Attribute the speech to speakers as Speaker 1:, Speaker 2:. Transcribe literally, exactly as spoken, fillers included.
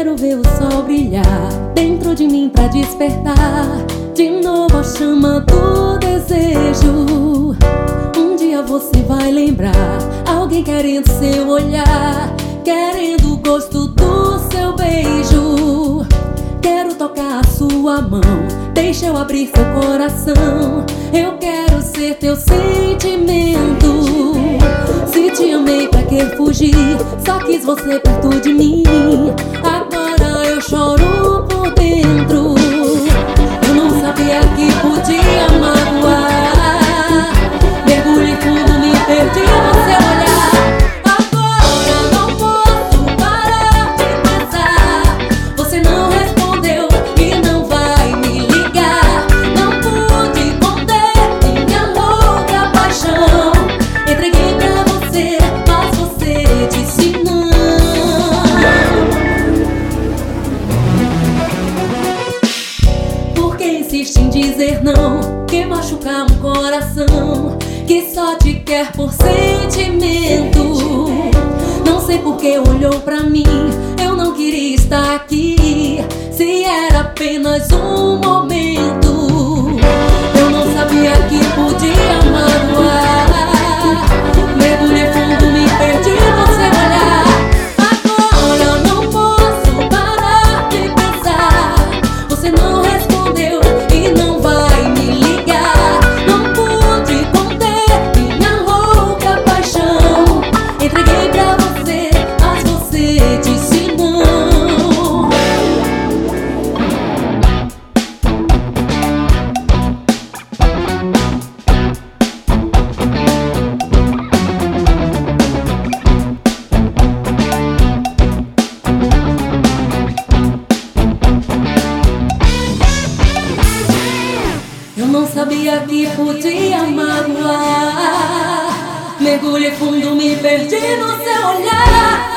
Speaker 1: quero ver o sol brilhar dentro de mim pra despertar de novo a chama do desejo. Um dia você vai lembrar alguém querendo seu olhar, querendo o gosto do seu beijo. Quero tocar a sua mão, deixa eu abrir seu coração. Eu quero ser teu sentimento. Se te amei, pra que fugir? Só quis você perto de mim. Agora eu choro por dentro. Eu não sabia que podia magoar. Mergulhei fundo, me perdi no seu olhar. Agora não posso parar de pensar. Você não respondeu e não vai me ligar. Não pude conter minha louca paixão. Entreguei pra você, mas você disse não. Por que insiste em dizer não? Que machucar um coração que só te quer por sentimento. Não sei por que olhou pra mim, eu não queria estar aqui. Se era apenas um momento, eu não sabia que podia magoar. Mergulhei fundo, me perdi no seu olhar. Agora não posso parar de pensar. Você não respondeu e não vai me ligar. Não pude conter minha louca paixão. Entreguei pra você, mas você disse não. Eu não sabia que podia magoar. Mergulhei fundo, me perdi no seu olhar.